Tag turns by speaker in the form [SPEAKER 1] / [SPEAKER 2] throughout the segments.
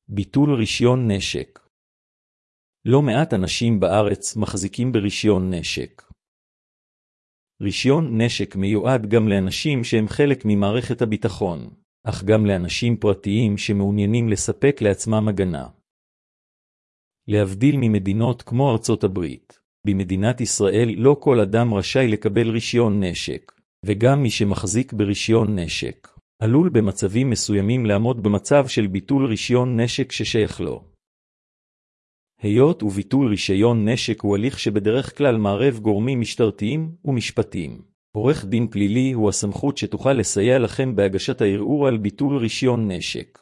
[SPEAKER 1] ביטול רישיון נשק. לא מעט אנשים בארץ מחזיקים ברישיון נשק. רישיון נשק מיועד גם לאנשים שהם חלק ממערכת הביטחון, אך גם לאנשים פרטיים שמעוניינים לספק לעצמם הגנה. להבדיל ממדינות כמו ארצות הברית, במדינת ישראל לא כל אדם רשאי לקבל רישיון נשק, וגם מי שמחזיק ברישיון נשק עלול במצבים מסוימים לעמוד במצב של ביטול רישיון נשק ששייך לו. היות וביטול רישיון נשק הוא הליך שבדרך כלל מערב גורמים משטרתיים ומשפטיים. עורך דין פלילי הוא הסמכות שתוכל לסייע לכם בהגשת הערעור על ביטול רישיון נשק.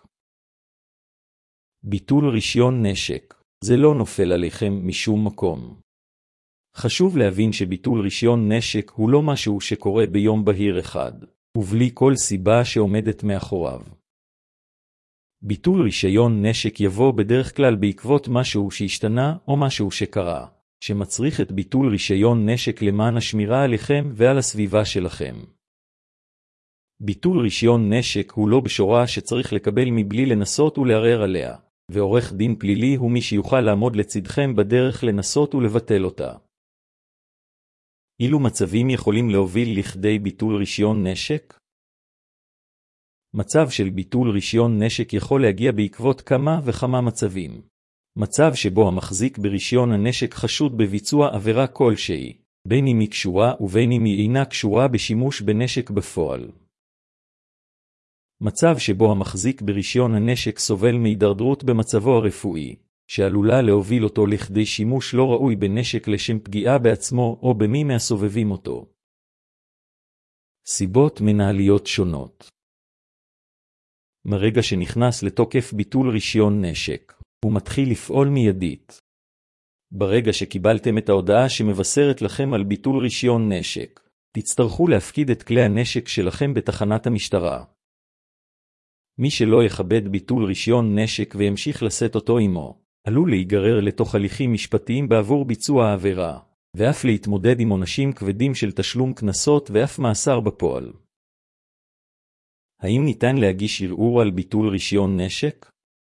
[SPEAKER 1] ביטול רישיון נשק זה לא נופל עליכם משום מקום. חשוב להבין שביטול רישיון נשק הוא לא משהו שקורה ביום בהיר אחד, ובלי כל סיבה שעומדת מאחוריו. ביטול רישיון נשק יבוא בדרך כלל בעקבות משהו שהשתנה או משהו שקרה, שמצריך את ביטול רישיון נשק למען השמירה עליכם ועל הסביבה שלכם. ביטול רישיון נשק הוא לא בשורה שצריך לקבל מבלי לנסות ולערער עליה, ועורך דין פלילי הוא מי שיוכל לעמוד לצדכם בדרך לנסות ולבטל אותה. אילו מצבים יכולים להוביל לכדי ביטול רישיון נשק? מצב של ביטול רישיון נשק יכול להגיע בעקבות כמה וכמה מצבים. מצב שבו המחזיק ברישיון הנשק חשוד בביצוע עבירה כלשהי, בין אם היא קשורה ובין אם היא אינה קשורה בשימוש בנשק בפועל. מצב שבו המחזיק ברישיון הנשק סובל מהידרדרות במצבו הרפואי, שעלולה להוביל אותו לכדי שימוש לא ראוי בנשק לשם פגיעה בעצמו או במי מהסובבים אותו. סיבות מנהליות שונות. מרגע שנכנס לתוקף ביטול רישיון נשק, הוא מתחיל לפעול מיידית. ברגע שקיבלתם את ההודעה שמבשרת לכם על ביטול רישיון נשק, תצטרכו להפקיד את כלי הנשק שלכם בתחנת המשטרה. מי שלא יכבד ביטול רישיון נשק וימשיך לשאת אותו עמו, עלול להיגרר לתוך הליכים משפטיים בעבור ביצוע העבירה, ואף להתמודד עם עונשים כבדים של תשלום קנסות ואף מאסר בפועל. האם ניתן להגיש ערעור על ביטול רישיון נשק?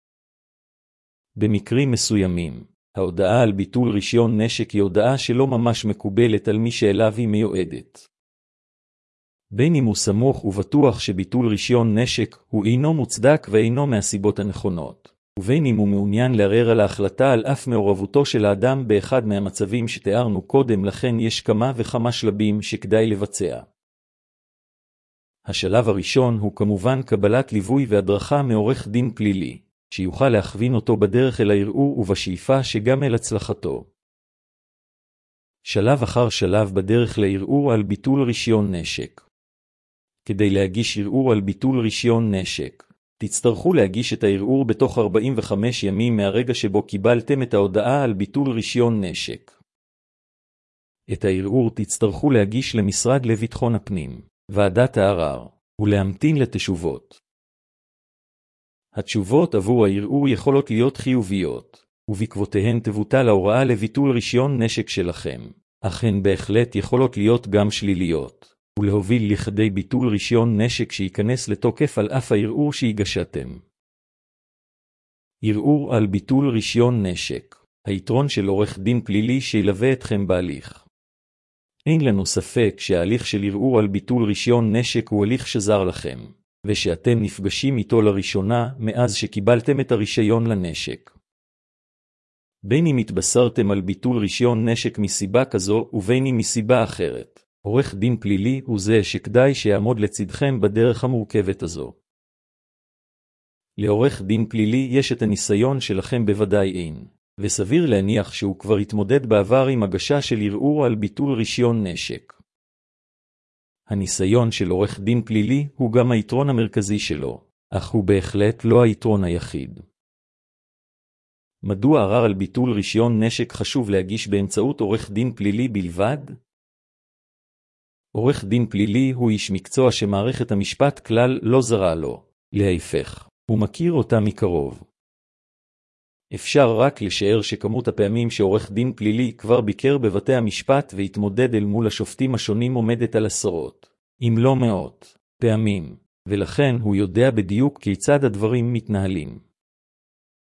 [SPEAKER 1] במקרים מסוימים, ההודעה על ביטול רישיון נשק היא הודעה שלא ממש מקובלת על מי שאליו היא מיועדת. בין אם הוא סמוך ובטוח שביטול רישיון נשק הוא אינו מוצדק ואינו מהסיבות הנכונות, ובין אם הוא מעוניין לערער על ההחלטה על אף מעורבותו של האדם באחד מהמצבים שתיארנו קודם לכן, יש כמה וכמה שלבים שכדאי לבצע. השלב הראשון הוא כמובן קבלת ליווי והדרכה מעורך דין פלילי, שיוכל להכווין אותו בדרך אל הערעור ובשאיפה שגם אל הצלחתו. שלב אחר שלב בדרך לערעור על ביטול רישיון נשק. כדי להגיש ערעור על ביטול רישיון נשק, תצטרכו להגיש את הערעור בתוך 45 ימים מהרגע שבו קיבלתם את ההודעה על ביטול רישיון נשק. את הערעור תצטרכו להגיש למשרד לביטחון הפנים, ועדת הערר, ולהמתין לתשובות. התשובות עבור הערעור יכולות להיות חיוביות, ובעקבותיהן תבוטל ההוראה לביטול רישיון נשק שלכם, אך הן בהחלט יכולות להיות גם שליליות, ולהוביל לכדי ביטול רישיון נשק שייכנס לתוקף על אף הערעור שהגשתם. ערעור על ביטול רישיון נשק. היתרון של עורך דין פלילי שילווה אתכם בהליך. אין לנו ספק שההליך של ערעור על ביטול רישיון נשק הוא הליך שזר לכם, ושאתם נפגשים איתו לראשונה מאז שקיבלתם את הרישיון לנשק. בין אם התבשרתם על ביטול רישיון נשק מסיבה כזו ובין אם מסיבה אחרת, עורך דין פלילי הוא זה שכדאי שיעמוד לצדכם בדרך המורכבת הזו. לעורך דין פלילי יש את הניסיון שלכם בוודאי אין, וסביר להניח שהוא כבר התמודד בעבר עם הגשה של ערעור על ביטול רישיון נשק. הניסיון של עורך דין פלילי הוא גם היתרון המרכזי שלו, אך הוא בהחלט לא היתרון היחיד. מדוע ערר על ביטול רישיון נשק חשוב להגיש באמצעות עורך דין פלילי בלבד? עורך דין פלילי הוא איש מקצוע שמערכת המשפט כלל לא זרה לו, להפך, הוא מכיר אותה מקרוב. אפשר רק לשער שכמות הפעמים שעורך דין פלילי כבר ביקר בבתי המשפט והתמודד אל מול השופטים השונים עומדת על עשרות, אם לא מאות, פעמים, ולכן הוא יודע בדיוק כיצד הדברים מתנהלים.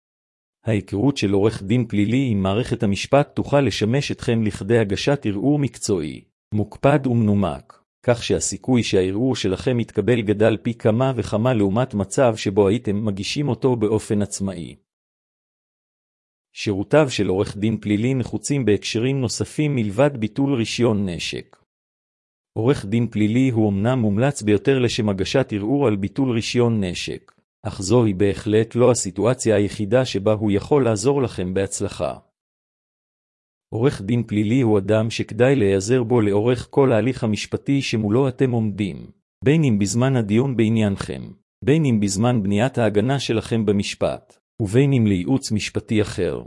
[SPEAKER 1] ההיכרות של עורך דין פלילי עם מערכת המשפט תוכל לשמש אתכם לכדי הגשת ערעור מקצועי, מוקפד ומנומק, כך שהסיכוי שהערעור שלכם יתקבל גדל פי כמה וכמה לעומת מצב שבו הייתם מגישים אותו באופן עצמאי. שירותיו של עורך דין פלילי נחוצים בהקשרים נוספים מלבד ביטול רישיון נשק. עורך דין פלילי הוא אמנם מומלץ ביותר לשם הגשת ערעור על ביטול רישיון נשק, אך זוהי בהחלט לא הסיטואציה היחידה שבה הוא יכול לעזור לכם בהצלחה. עורך דין פלילי הוא אדם שכדאי להיעזר בו לאורך כל ההליך המשפטי שמולו אתם עומדים, בין אם בזמן הדיון בעניינכם, בין אם בזמן בניית ההגנה שלכם במשפט, ובין אם לייעוץ משפטי אחר.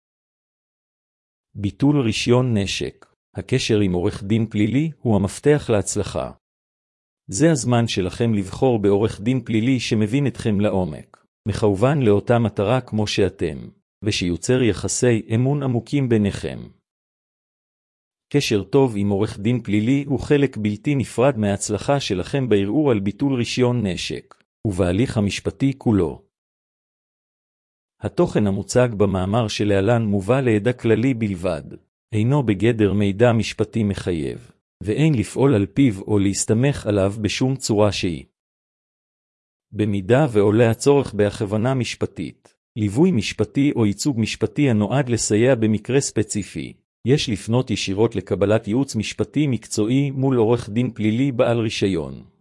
[SPEAKER 1] ביטול רישיון נשק. הקשר עם עורך דין פלילי הוא המפתח להצלחה. זה הזמן שלכם לבחור בעורך דין פלילי שמבין אתכם לעומק, מכוון לאותה מטרה כמו שאתם, ושיוצר יחסי אמון עמוקים ביניכם. קשר טוב עם עורך דין פלילי הוא חלק בלתי נפרד מההצלחה שלכם בערעור על ביטול רישיון נשק, ובהליך המשפטי כולו. התוכן המוצג במאמר שלהלן מובא לידע כללי בלבד, אינו בגדר מידע משפטי מחייב, ואין לפעול על פיו או להסתמך עליו בשום צורה שהיא. במידה ועולה הצורך בהכוונה משפטית, ליווי משפטי או ייצוג משפטי הנועד לסייע במקרה ספציפי, יש לפנות ישירות לקבלת ייעוץ משפטי מקצועי מול עורך דין פלילי בעל רישיון.